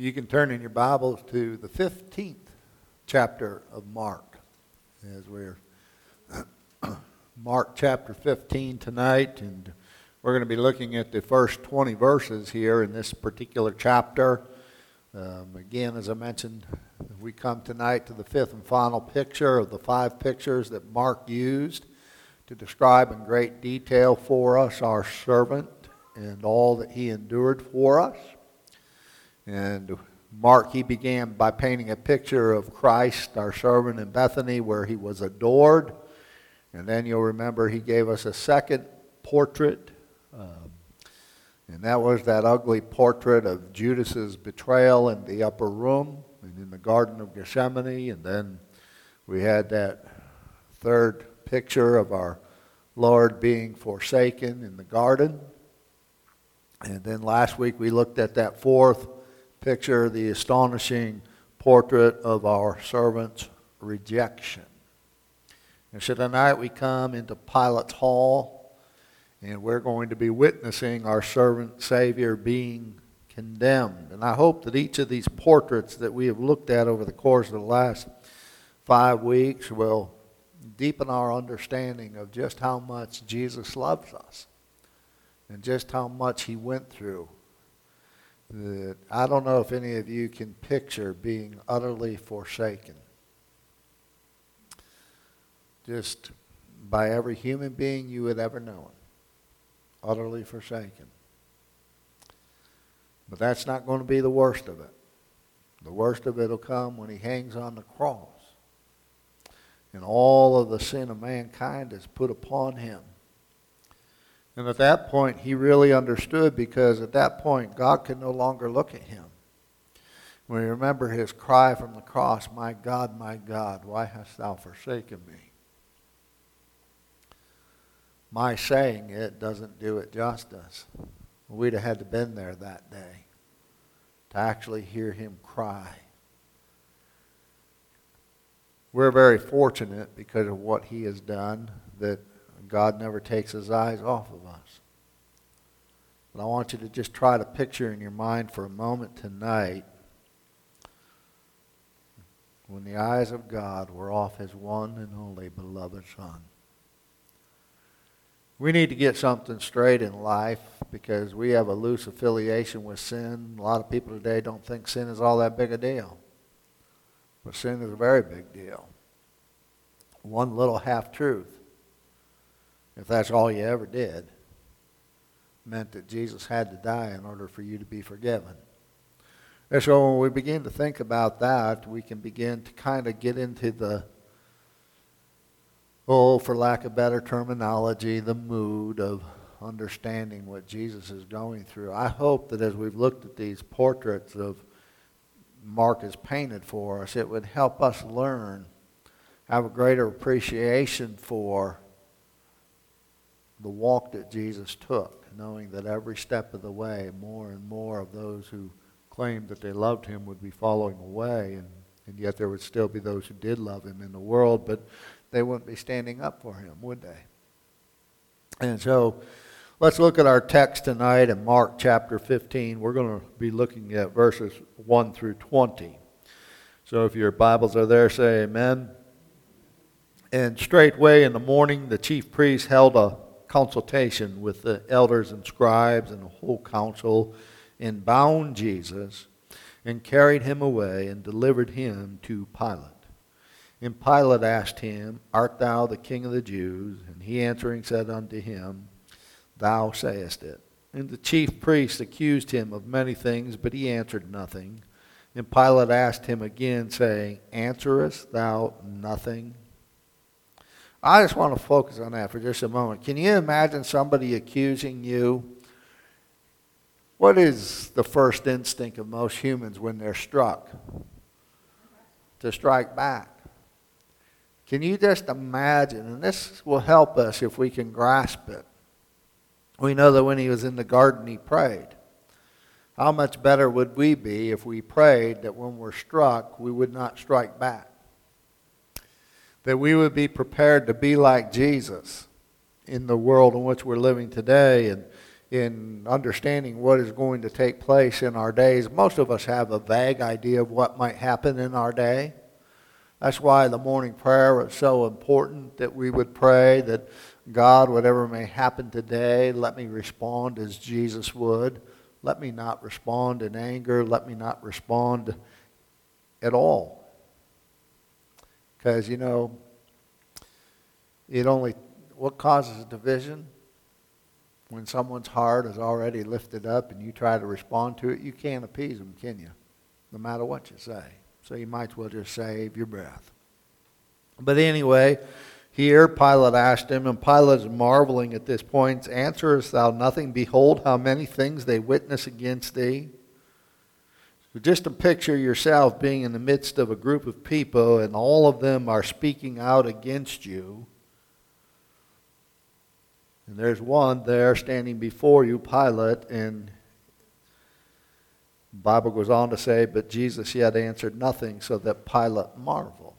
You can turn in your Bibles to the 15th chapter of Mark, as we're Mark chapter 15 tonight, and we're going to be looking at the first 20 verses here in this particular chapter. Again, as I mentioned, we come tonight to the fifth and final picture of the 5 pictures that Mark used to describe in great detail for us our servant and all that he endured for us. And Mark, he began by painting a picture of Christ, our servant, in Bethany, where he was adored. And then you'll remember he gave us a second portrait, and that was that ugly portrait of Judas's betrayal in the upper room and in the Garden of Gethsemane. And then we had that third picture of our Lord being forsaken in the garden. And then last week we looked at that fourth picture, the astonishing portrait of our servant's rejection. And so tonight we come into Pilate's hall, and we're going to be witnessing our servant Savior being condemned. And I hope that each of these portraits that we have looked at over the course of the last 5 weeks will deepen our understanding of just how much Jesus loves us and just how much he went through. I don't know if any of you can picture being utterly forsaken, just by every human being you had ever known, utterly forsaken. But that's not going to be the worst of it. The worst of it will come when he hangs on the cross and all of the sin of mankind is put upon him. And at that point, he really understood, because at that point, God could no longer look at him. When you remember his cry from the cross, my God, why hast thou forsaken me? My saying it doesn't do it justice. We'd have had to been there that day to actually hear him cry. We're very fortunate because of what he has done that God never takes his eyes off of us. But I want you to just try to picture in your mind for a moment tonight when the eyes of God were off his one and only beloved Son. We need to get something straight in life because we have a loose affiliation with sin. A lot of people today don't think sin is all that big a deal. But sin is a very big deal. One little half-truth, if that's all you ever did, meant that Jesus had to die in order for you to be forgiven. And so when we begin to think about that, we can begin to kind of get into the, for lack of better terminology, the mood of understanding what Jesus is going through. I hope that as we've looked at these portraits of Mark has painted for us, it would help us learn, have a greater appreciation for the walk that Jesus took, knowing that every step of the way, more and more of those who claimed that they loved him would be falling away, and yet there would still be those who did love him in the world, but they wouldn't be standing up for him, would they? And so let's look at our text tonight in Mark chapter 15. We're going to be looking at verses 1 through 20. So if your Bibles are there, say amen. And straightway in the morning the chief priests held a consultation with the elders and scribes and the whole council, and bound Jesus and carried him away and delivered him to Pilate. And Pilate asked him, Art thou the king of the Jews? And he answering said unto him, Thou sayest it. And the chief priests accused him of many things, but he answered nothing. And Pilate asked him again, saying, Answerest thou nothing? I just want to focus on that for just a moment. Can you imagine somebody accusing you? What is the first instinct of most humans when they're struck? To strike back. Can you just imagine, and this will help us if we can grasp it. We know that when he was in the garden he prayed. How much better would we be if we prayed that when we're struck we would not strike back? That we would be prepared to be like Jesus in the world in which we're living today. And in understanding what is going to take place in our days. Most of us have a vague idea of what might happen in our day. That's why the morning prayer is so important, that we would pray that God, whatever may happen today, let me respond as Jesus would. Let me not respond in anger. Let me not respond at all. Because, what causes division? When someone's heart is already lifted up and you try to respond to it, you can't appease them, can you? No matter what you say. So you might as well just save your breath. But anyway, here Pilate asked him, and Pilate is marveling at this point, answerest thou nothing? Behold, how many things they witness against thee. So just to picture yourself being in the midst of a group of people, and all of them are speaking out against you. And there's one there standing before you, Pilate, and the Bible goes on to say, but Jesus yet answered nothing, so that Pilate marveled.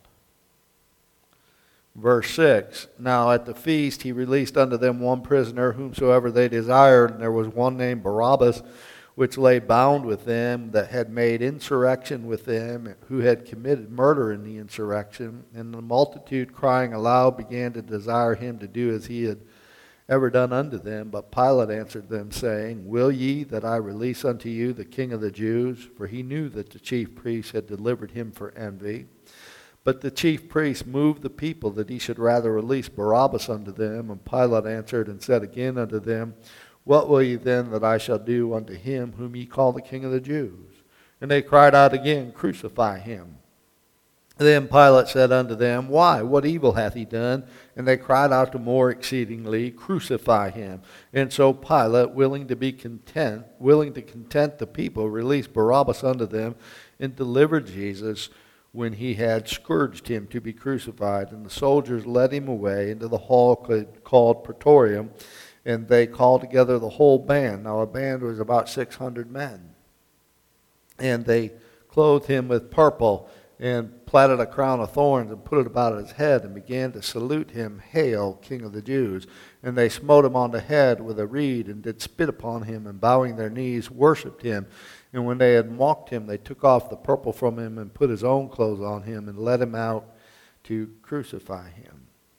Verse 6, now at the feast he released unto them one prisoner, whomsoever they desired, and there was one named Barabbas, which lay bound with them, that had made insurrection with them, who had committed murder in the insurrection. And the multitude, crying aloud, began to desire him to do as he had ever done unto them. But Pilate answered them, saying, will ye that I release unto you the King of the Jews? For he knew that the chief priests had delivered him for envy. But the chief priests moved the people that he should rather release Barabbas unto them. And Pilate answered and said again unto them, what will ye then that I shall do unto him whom ye call the King of the Jews? And they cried out again, crucify him. Then Pilate said unto them, why? What evil hath he done? And they cried out the more exceedingly, crucify him. And so Pilate, willing to content the people, released Barabbas unto them, and delivered Jesus, when he had scourged him, to be crucified. And the soldiers led him away into the hall called Praetorium, and they called together the whole band. Now a band was about 600 men. And they clothed him with purple, and platted a crown of thorns, and put it about his head, and began to salute him, hail, King of the Jews. And they smote him on the head with a reed, and did spit upon him, and bowing their knees, worshipped him. And when they had mocked him, they took off the purple from him, and put his own clothes on him, and led him out to crucify him.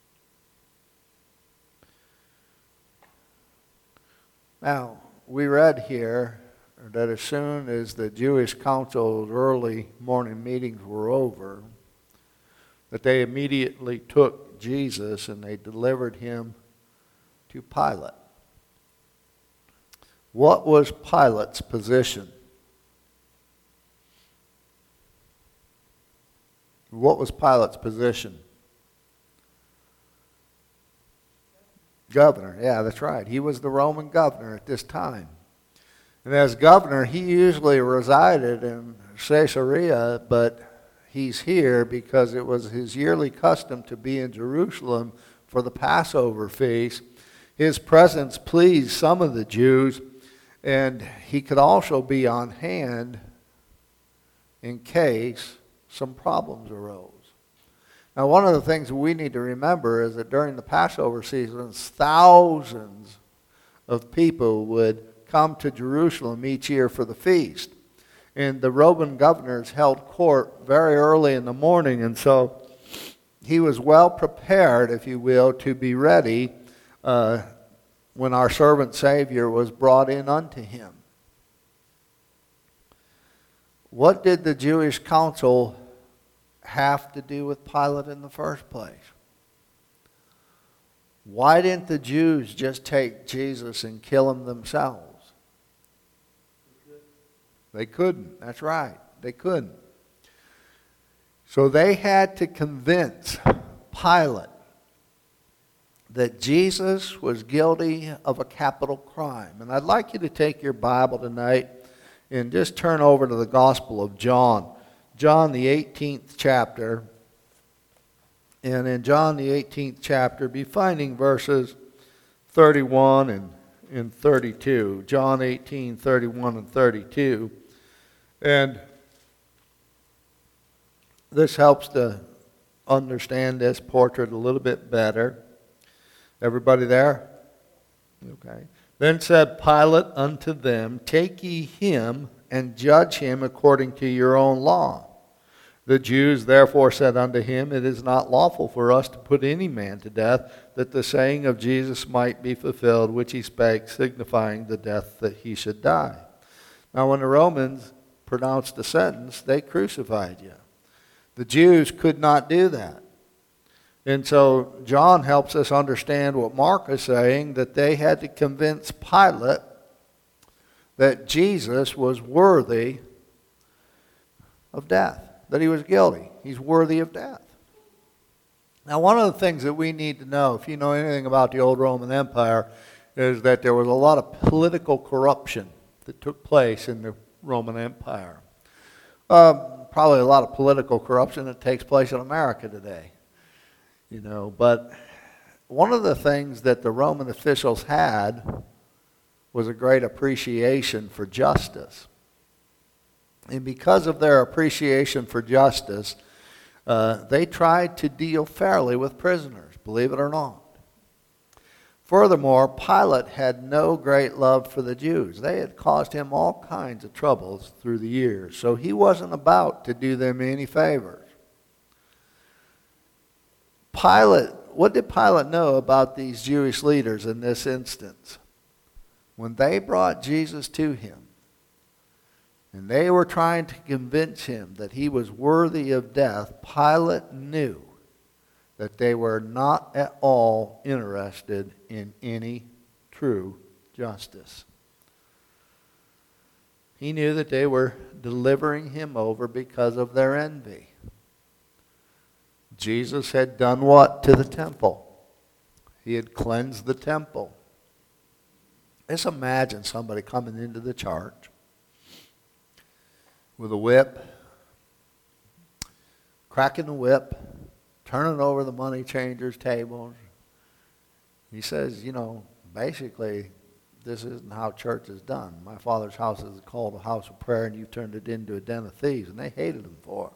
Now, we read here that as soon as the Jewish council's early morning meetings were over, that they immediately took Jesus and they delivered him to Pilate. What was Pilate's position? What was Pilate's position? Governor. Yeah, that's right. He was the Roman governor at this time. And as governor, he usually resided in Caesarea, but he's here because it was his yearly custom to be in Jerusalem for the Passover feast. His presence pleased some of the Jews, and he could also be on hand in case some problems arose. Now, one of the things we need to remember is that during the Passover seasons, thousands of people would come to Jerusalem each year for the feast. And the Roman governors held court very early in the morning, and so he was well prepared, if you will, to be ready when our servant Savior was brought in unto him. What did the Jewish council have to do with Pilate in the first place? Why didn't the Jews just take Jesus and kill him themselves? They couldn't. That's right. They couldn't. So they had to convince Pilate that Jesus was guilty of a capital crime. And I'd like you to take your Bible tonight and just turn over to the Gospel of John. John, the 18th chapter. And in John, the 18th chapter, be finding verses 31 and 32. John 18, 31 and 32. And this helps to understand this portrait a little bit better. Everybody there? Okay. Then said Pilate unto them, Take ye him, and judge him according to your own law. The Jews therefore said unto him, It is not lawful for us to put any man to death, that the saying of Jesus might be fulfilled, which he spake, signifying the death that he should die. Now when the Romans pronounced the sentence, they crucified you. The Jews could not do that. And so John helps us understand what Mark is saying, that they had to convince Pilate that Jesus was worthy of death, that he was guilty. He's worthy of death. Now, one of the things that we need to know, if you know anything about the old Roman Empire, is that there was a lot of political corruption that took place in the Roman Empire. Probably a lot of political corruption that takes place in America today. But one of the things that the Roman officials had was a great appreciation for justice. And because of their appreciation for justice, they tried to deal fairly with prisoners, believe it or not. Furthermore, Pilate had no great love for the Jews. They had caused him all kinds of troubles through the years, so he wasn't about to do them any favors. What did Pilate know about these Jewish leaders in this instance? When they brought Jesus to him, and they were trying to convince him that he was worthy of death, Pilate knew that they were not at all interested in any true justice. He knew that they were delivering him over because of their envy. Jesus had done what to the temple? He had cleansed the temple. Just imagine somebody coming into the church with a whip, cracking the whip, turning over the money changers' tables. He says, basically, this isn't how church is done. My Father's house is called a house of prayer, and you turned it into a den of thieves, and they hated him for it.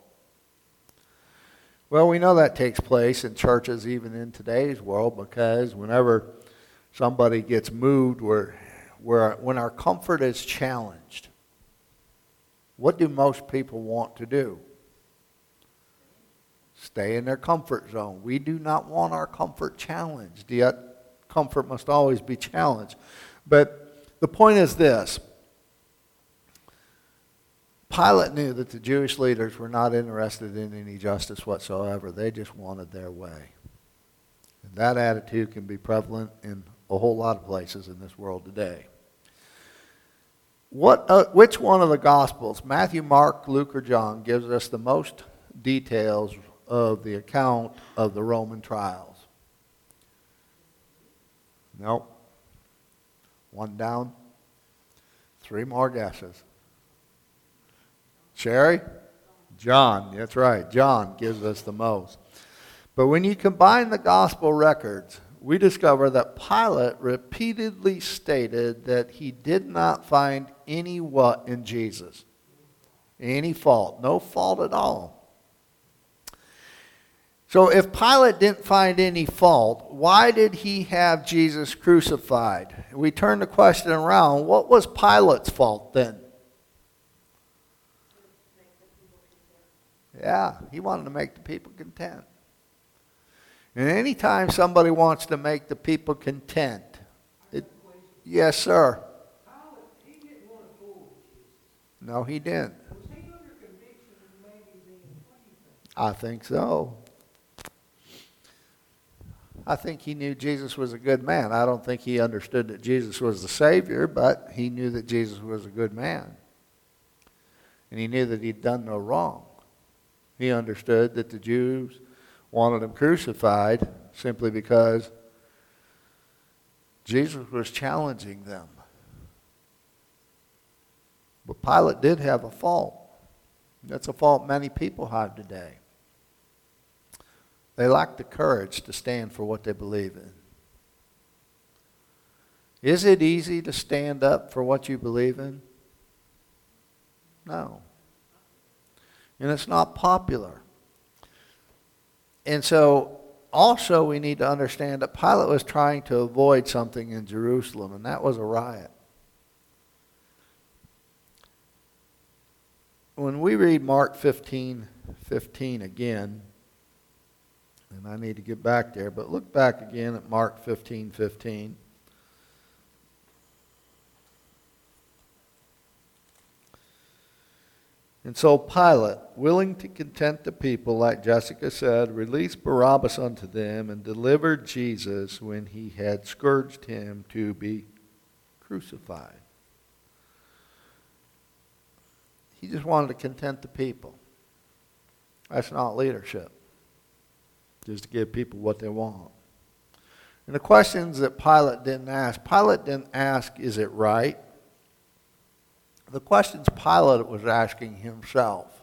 Well, we know that takes place in churches even in today's world, because whenever somebody gets moved, when our comfort is challenged, what do most people want to do? Stay in their comfort zone. We do not want our comfort challenged, yet comfort must always be challenged. But the point is this. Pilate knew that the Jewish leaders were not interested in any justice whatsoever. They just wanted their way. And that attitude can be prevalent in a whole lot of places in this world today. Which one of the Gospels, Matthew, Mark, Luke, or John, gives us the most details of the account of the Roman trials? Nope. One down. 3 more guesses. Sherry? John, that's right. John gives us the most. But when you combine the gospel records, we discover that Pilate repeatedly stated that he did not find any what in Jesus? Any fault. No fault at all. So if Pilate didn't find any fault, why did he have Jesus crucified? We turn the question around. What was Pilate's fault then? Yeah, he wanted to make the people content. And anytime somebody wants to make the people content, yes, sir. He didn't want to fool Jesus. No, he didn't. Was he under conviction of maybe being, what do you think? I think so. I think he knew Jesus was a good man. I don't think he understood that Jesus was the Savior, but he knew that Jesus was a good man. And he knew that he'd done no wrong. He understood that the Jews wanted him crucified simply because Jesus was challenging them. But Pilate did have a fault. That's a fault many people have today. They lack the courage to stand for what they believe in. Is it easy to stand up for what you believe in? No. And it's not popular. And so also we need to understand that Pilate was trying to avoid something in Jerusalem, and that was a riot. When we read Mark 15:15 again, and I need to get back there, but look back again at Mark 15:15. And so Pilate, willing to content the people, like Jessica said, released Barabbas unto them and delivered Jesus when he had scourged him to be crucified. He just wanted to content the people. That's not leadership. Just to give people what they want. And the questions that Pilate didn't ask, is it right? The questions Pilate was asking himself: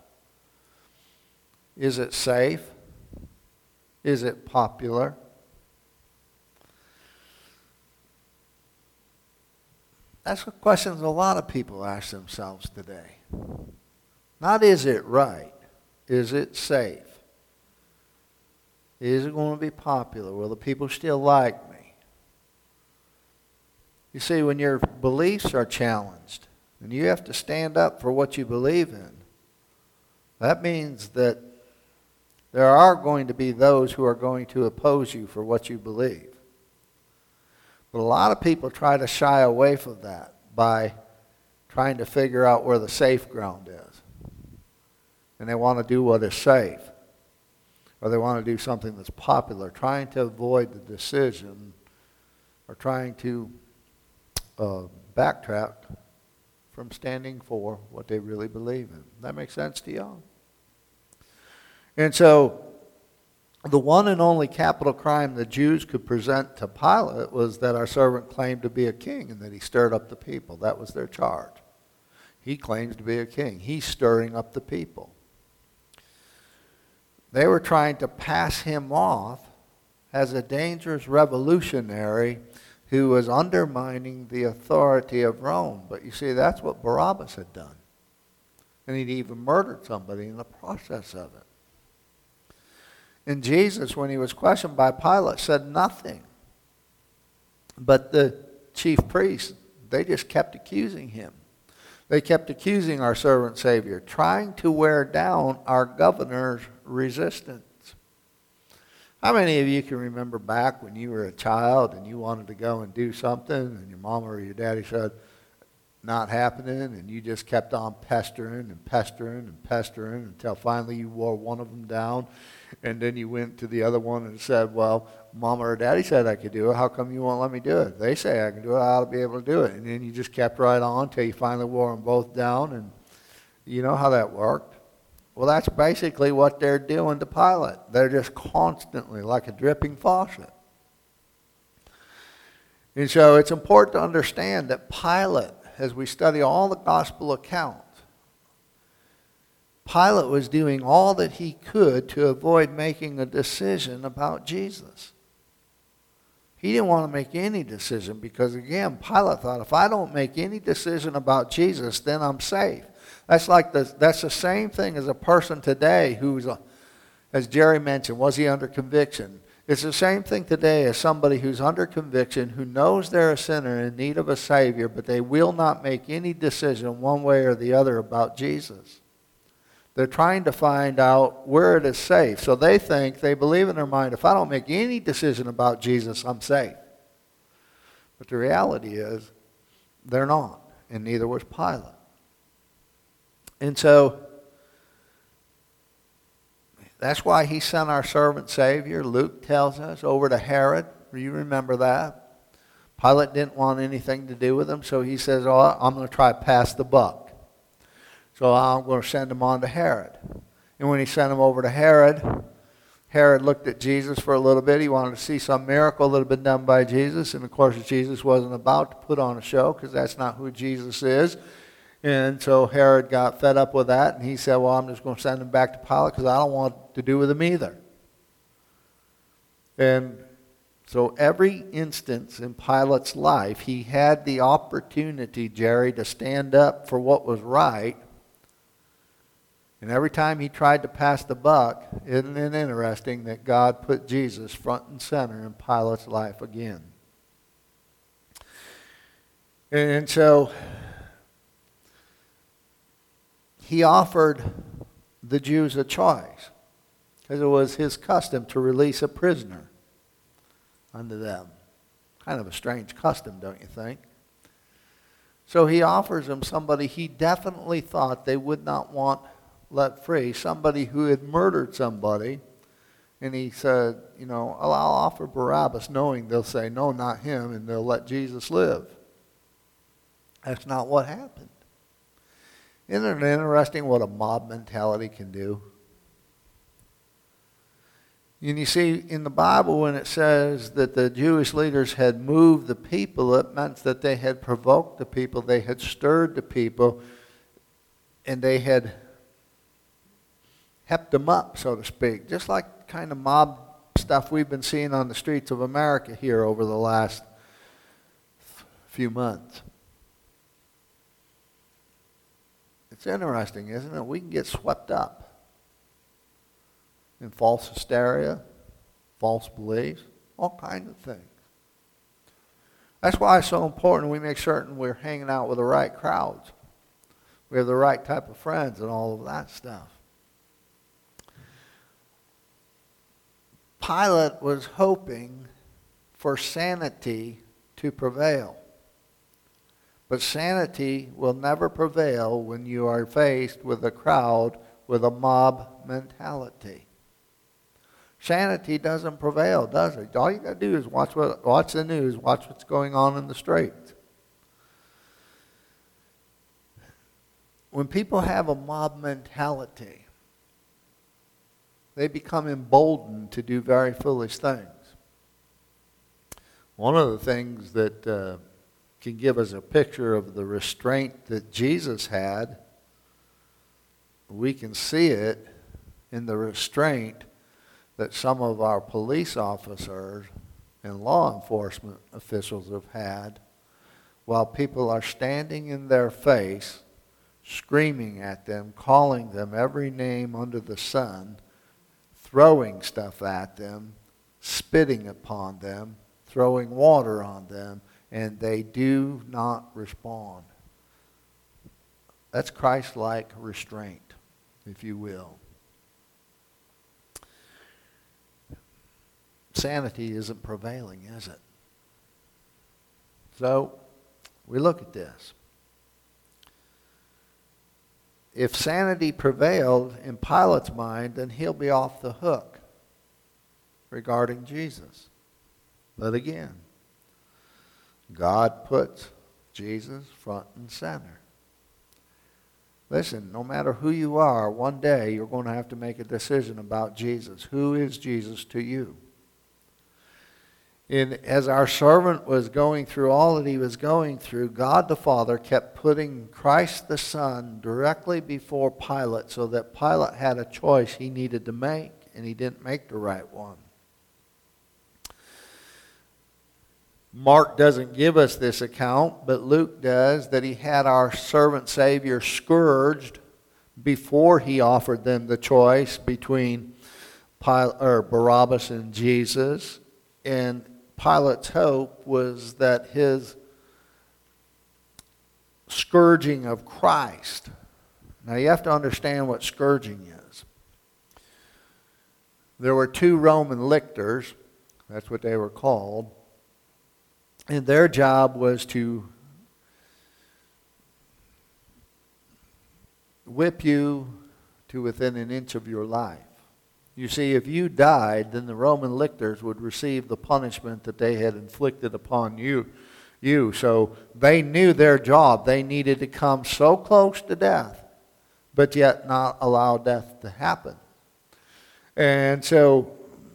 is it safe? Is it popular? That's the questions a lot of people ask themselves today. Not is it right? Is it safe? Is it going to be popular? Will the people still like me? You see, when your beliefs are challenged, and you have to stand up for what you believe in, that means that there are going to be those who are going to oppose you for what you believe. But a lot of people try to shy away from that by trying to figure out where the safe ground is. And they want to do what is safe. Or they want to do something that's popular, trying to avoid the decision, or trying to backtrack from standing for what they really believe in. That makes sense to y'all? And so, the one and only capital crime the Jews could present to Pilate was that our servant claimed to be a king and that he stirred up the people. That was their charge. He claims to be a king. He's stirring up the people. They were trying to pass him off as a dangerous revolutionary who was undermining the authority of Rome. But you see, that's what Barabbas had done. And he'd even murdered somebody in the process of it. And Jesus, when he was questioned by Pilate, said nothing. But the chief priests, they just kept accusing him. They kept accusing our servant Savior, trying to wear down our governor's resistance. How many of you can remember back when you were a child and you wanted to go and do something and your mama or your daddy said, not happening, and you just kept on pestering and pestering and pestering until finally you wore one of them down, and then you went to the other one and said, well, mama or daddy said I could do it. How come you won't let me do it? They say I can do it. I ought to be able to do it. And then you just kept right on until you finally wore them both down, and you know how that worked. Well, that's basically what they're doing to Pilate. They're just constantly like a dripping faucet. And so it's important to understand that Pilate, as we study all the gospel accounts, Pilate was doing all that he could to avoid making a decision about Jesus. He didn't want to make any decision because, again, Pilate thought, if I don't make any decision about Jesus, then I'm safe. That's the same thing as a person today who's, as Jerry mentioned, was he under conviction? It's the same thing today as somebody who's under conviction, who knows they're a sinner in need of a Savior, but they will not make any decision one way or the other about Jesus. They're trying to find out where it is safe. So they believe in their mind, if I don't make any decision about Jesus, I'm safe. But the reality is, they're not, and neither was Pilate. And so, that's why he sent our servant Savior, Luke tells us, over to Herod. You remember that? Pilate didn't want anything to do with him, so he says, oh, I'm going to try to pass the buck. So I'm going to send him on to Herod. And when he sent him over to Herod, Herod looked at Jesus for a little bit. He wanted to see some miracle that had been done by Jesus. And of course, Jesus wasn't about to put on a show because that's not who Jesus is. And so Herod got fed up with that, and he said, well, I'm just going to send him back to Pilate because I don't want to do with him either. And so every instance in Pilate's life, he had the opportunity, Jerry, to stand up for what was right And every time he tried to pass the buck, isn't it interesting that God put Jesus front and center in Pilate's life again? And so he offered the Jews a choice, because it was his custom to release a prisoner unto them. Kind of a strange custom, don't you think? So he offers them somebody he definitely thought they would not want let free, somebody who had murdered somebody. And he said, I'll offer Barabbas, knowing they'll say, no, not him, and they'll let Jesus live. That's not what happened. Isn't it interesting what a mob mentality can do? And you see, in the Bible, when it says that the Jewish leaders had moved the people, it meant that they had provoked the people, they had stirred the people, and they had hepped them up, so to speak. Just like kind of mob stuff we've been seeing on the streets of America here over the last few months. It's interesting, isn't it? We can get swept up in false hysteria, false beliefs, all kinds of things. That's why it's so important we make certain we're hanging out with the right crowds. We have the right type of friends and all of that stuff. Pilate was hoping for sanity to prevail. But sanity will never prevail when you are faced with a crowd with a mob mentality. Sanity doesn't prevail, does it? All you got to do is watch the news, watch what's going on in the streets. When people have a mob mentality, they become emboldened to do very foolish things. One of the things that can give us a picture of the restraint that Jesus had, we can see it in the restraint that some of our police officers and law enforcement officials have had while people are standing in their face, screaming at them, calling them every name under the sun, throwing stuff at them, spitting upon them, throwing water on them, and they do not respond. That's Christ-like restraint, if you will. Sanity isn't prevailing, is it? So, we look at this. If sanity prevailed in Pilate's mind, then he'll be off the hook regarding Jesus. But again, God puts Jesus front and center. Listen, no matter who you are, one day you're going to have to make a decision about Jesus. Who is Jesus to you? And as our servant was going through all that he was going through, God the Father kept putting Christ the Son directly before Pilate so that Pilate had a choice he needed to make, and he didn't make the right one. Mark doesn't give us this account, but Luke does, that he had our servant Savior scourged before he offered them the choice between Barabbas and Jesus. And Pilate's hope was that his scourging of Christ. Now you have to understand what scourging is. There were 2 Roman lictors, that's what they were called, and their job was to whip you to within an inch of your life. You see, if you died, then the Roman lictors would receive the punishment that they had inflicted upon you. So they knew their job. They needed to come so close to death, but yet not allow death to happen. And so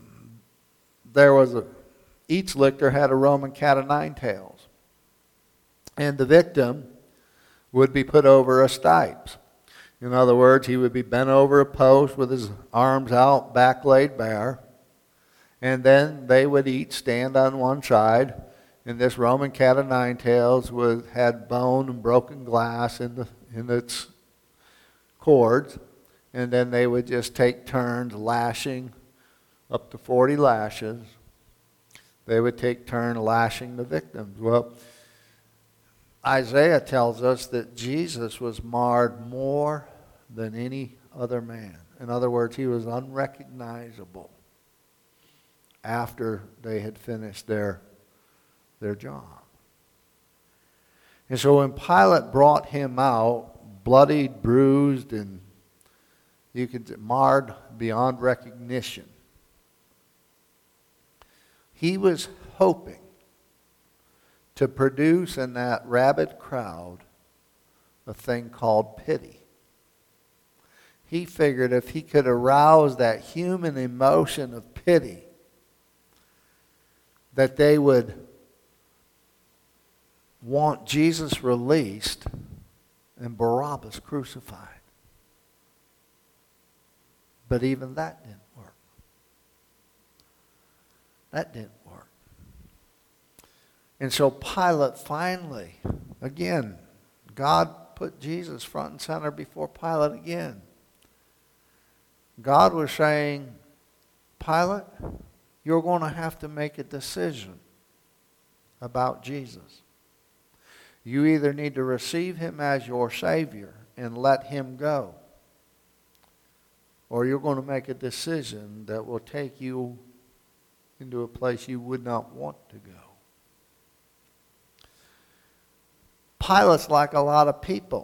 each lictor had a Roman cat o' nine tails. And the victim would be put over a stipes. In other words, he would be bent over a post with his arms out, back laid bare. And then they would each stand on one side. And this Roman cat o' nine tails had bone and broken glass in its cords. and then they would just take turns lashing, up to 40 lashes. They would take turn lashing the victims. Well, Isaiah tells us that Jesus was marred more than any other man. In other words, he was unrecognizable after they had finished their job. And so when Pilate brought him out, bloodied, bruised, and you could say marred beyond recognition, he was hoping to produce in that rabid crowd a thing called pity. He figured if he could arouse that human emotion of pity, that they would want Jesus released and Barabbas crucified. But even that didn't work. That didn't work. And so Pilate finally, again, God put Jesus front and center before Pilate again. God was saying, Pilate, you're going to have to make a decision about Jesus. You either need to receive him as your Savior and let him go, or you're going to make a decision that will take you into a place you would not want to go. Pilate's like a lot of people.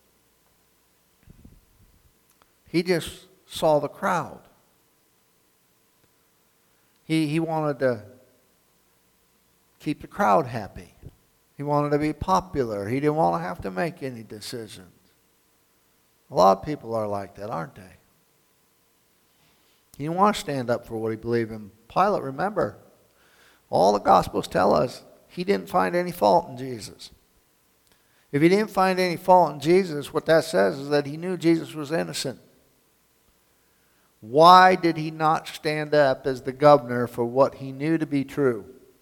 He just saw the crowd. He wanted to keep the crowd happy. He wanted to be popular. He didn't want to have to make any decisions. A lot of people are like that, aren't they? He didn't want to stand up for what he believed in. Pilate, remember, all the Gospels tell us he didn't find any fault in Jesus. If he didn't find any fault in Jesus, what that says is that he knew Jesus was innocent. Why did he not stand up as the governor for what he knew to be true?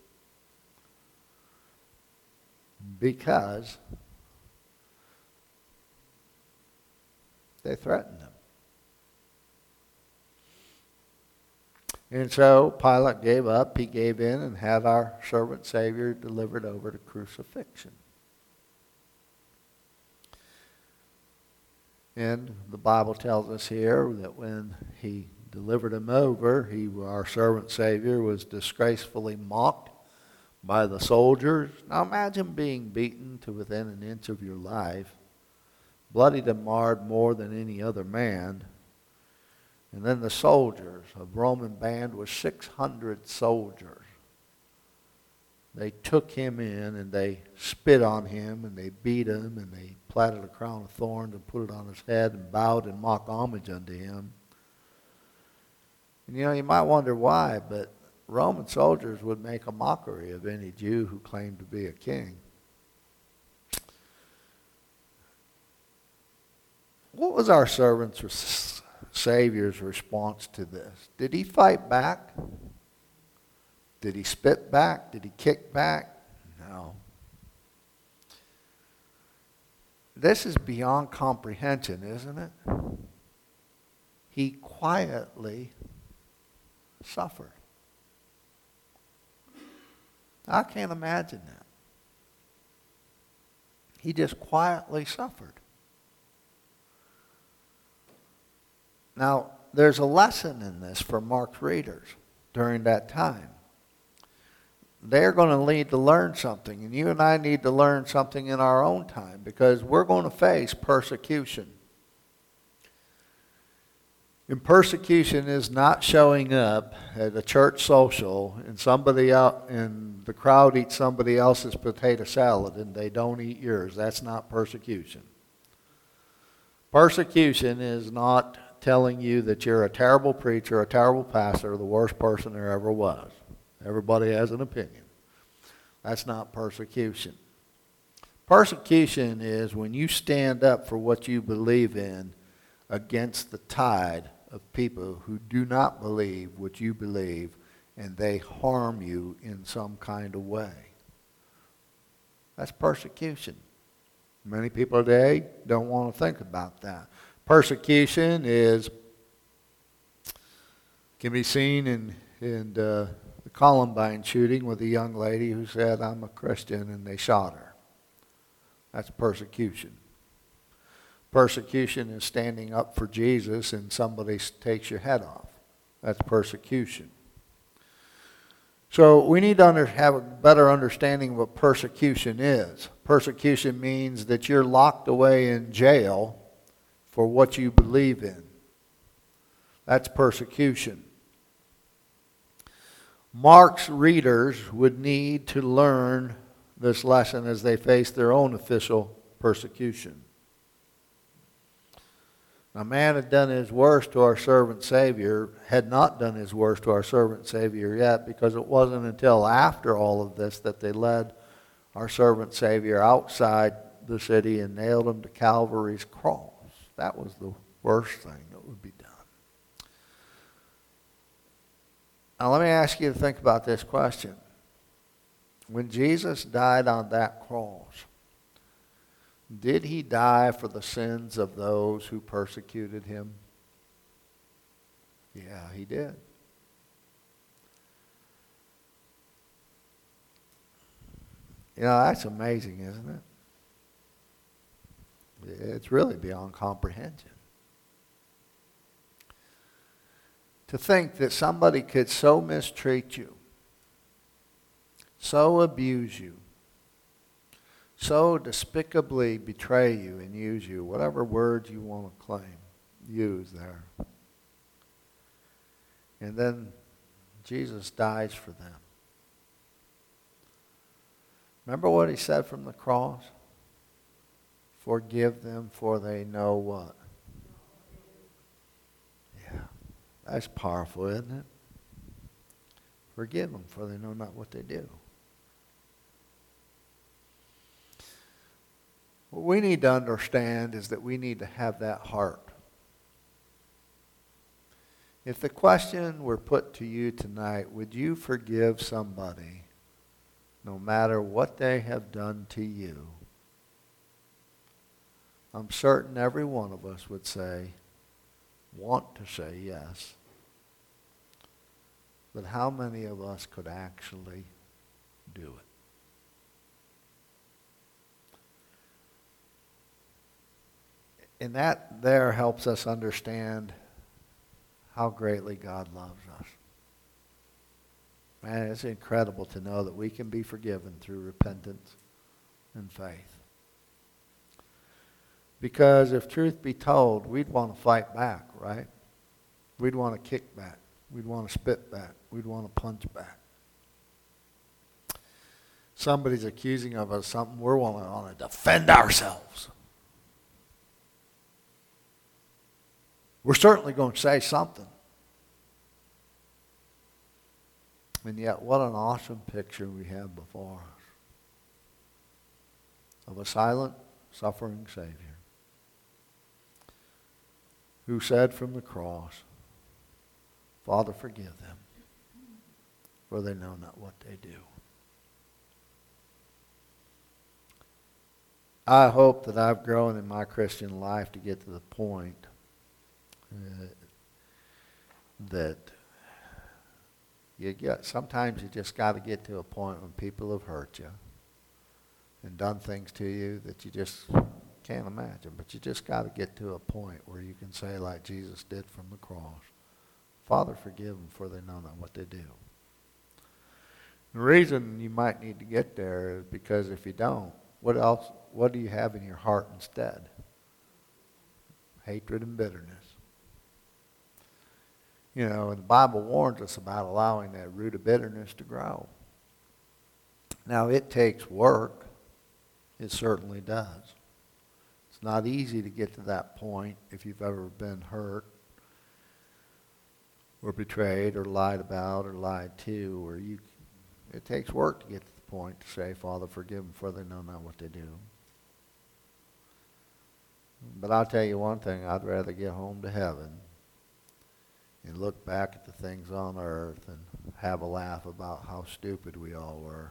Because they threatened him. And so Pilate gave up, he gave in, and had our servant Savior delivered over to crucifixion. And the Bible tells us here that when he delivered him over, our servant Savior was disgracefully mocked by the soldiers. Now imagine being beaten to within an inch of your life, bloodied and marred more than any other man. And then the soldiers, a Roman band with 600 soldiers, they took him in and they spit on him and they beat him and they platted a crown of thorns and put it on his head and bowed in mock homage unto him. And you might wonder why, but Roman soldiers would make a mockery of any Jew who claimed to be a king. What was our servant's Savior's response to this? Did he fight back? Did he spit back? Did he kick back? No. This is beyond comprehension, isn't it? He quietly suffered. I can't imagine that. He just quietly suffered. Now, there's a lesson in this for Mark's readers during that time. They're going to need to learn something, and you and I need to learn something in our own time because we're going to face persecution. And persecution is not showing up at a church social and somebody out in the crowd eats somebody else's potato salad and they don't eat yours. That's not persecution. Persecution is not telling you that you're a terrible preacher, a terrible pastor, the worst person there ever was. Everybody has an opinion. That's not persecution. Persecution is when you stand up for what you believe in against the tide of people who do not believe what you believe and they harm you in some kind of way. That's persecution. Many people today don't want to think about that. Persecution can be seen in the Columbine shooting with a young lady who said, "I'm a Christian," and they shot her. That's persecution. Persecution is standing up for Jesus and somebody takes your head off. That's persecution. So we need to have a better understanding of what persecution is. Persecution means that you're locked away in jail for what you believe in. That's persecution. Mark's readers would need to learn this lesson as they face their own official persecution. Now, man had done his worst to our servant Savior, had not done his worst to our servant Savior yet, because it wasn't until after all of this that they led our servant Savior outside the city and nailed him to Calvary's cross. That was the worst thing that would be done. Now, let me ask you to think about this question. When Jesus died on that cross, did he die for the sins of those who persecuted him? Yeah, he did. You know, that's amazing, isn't it? It's really beyond comprehension. To think that somebody could so mistreat you, so abuse you, so despicably betray you and use you, whatever words you want to use there. And then Jesus dies for them. Remember what he said from the cross? Forgive them, for they know what? Yeah, that's powerful, isn't it? Forgive them, for they know not what they do. What we need to understand is that we need to have that heart. If the question were put to you tonight, would you forgive somebody no matter what they have done to you? I'm certain every one of us would want to say yes. But how many of us could actually do it? And that there helps us understand how greatly God loves us. Man, it's incredible to know that we can be forgiven through repentance and faith. Because if truth be told, we'd want to fight back, right? We'd want to kick back. We'd want to spit back. We'd want to punch back. Somebody's accusing us of something, we're want to defend ourselves. We're certainly going to say something. And yet, what an awesome picture we have before us of a silent, suffering Savior who said from the cross, Father, forgive them, for they know not what they do. I hope that I've grown in my Christian life to get to the point that sometimes you just got to get to a point when people have hurt you and done things to you that you just can't imagine. But you just got to get to a point where you can say, like Jesus did from the cross, Father, forgive them, for they know not what they do. The reason you might need to get there is because if you don't, what do you have in your heart instead? Hatred and bitterness. You know, and the Bible warns us about allowing that root of bitterness to grow. Now, it takes work. It certainly does. It's not easy to get to that point if you've ever been hurt or betrayed or lied about or lied to. It takes work to get to the point to say, Father, forgive them, for they know not what they do. But I'll tell you one thing, I'd rather get home to heaven and look back at the things on earth and have a laugh about how stupid we all were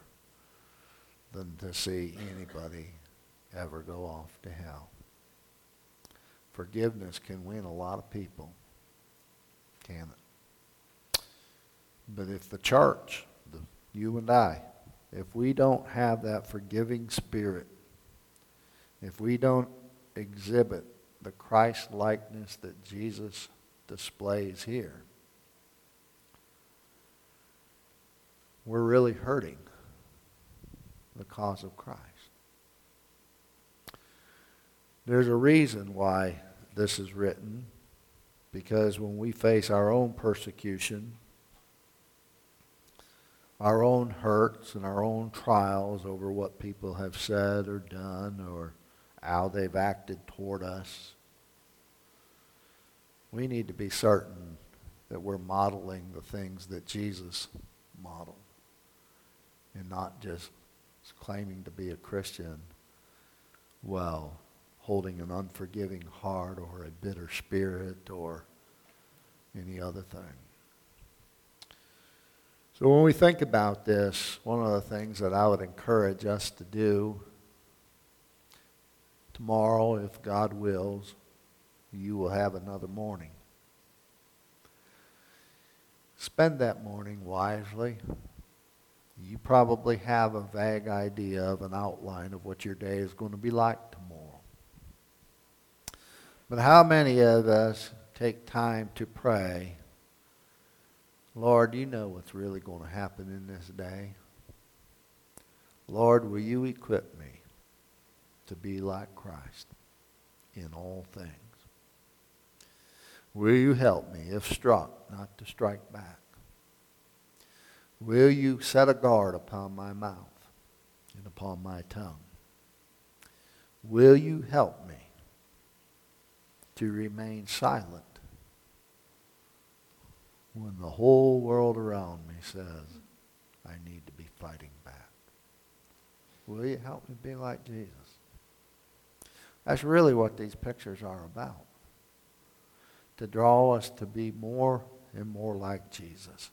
than to see anybody ever go off to hell. Forgiveness can win a lot of people, can it? But if the church, you and I, if we don't have that forgiving spirit, if we don't exhibit the Christ-likeness that Jesus displays here, we're really hurting the cause of Christ. There's a reason why this is written, because when we face our own persecution, our own hurts and our own trials over what people have said or done or how they've acted toward us, we need to be certain that we're modeling the things that Jesus modeled and not just claiming to be a Christian while holding an unforgiving heart or a bitter spirit or any other thing. So when we think about this, one of the things that I would encourage us to do tomorrow, if God wills, you will have another morning. Spend that morning wisely. You probably have a vague idea of an outline of what your day is going to be like tomorrow. But how many of us take time to pray, Lord, you know what's really going to happen in this day. Lord, will you equip me to be like Christ in all things? Will you help me, if struck, not to strike back? Will you set a guard upon my mouth and upon my tongue? Will you help me to remain silent when the whole world around me says I need to be fighting back? Will you help me be like Jesus? That's really what these pictures are about. To draw us to be more and more like Jesus.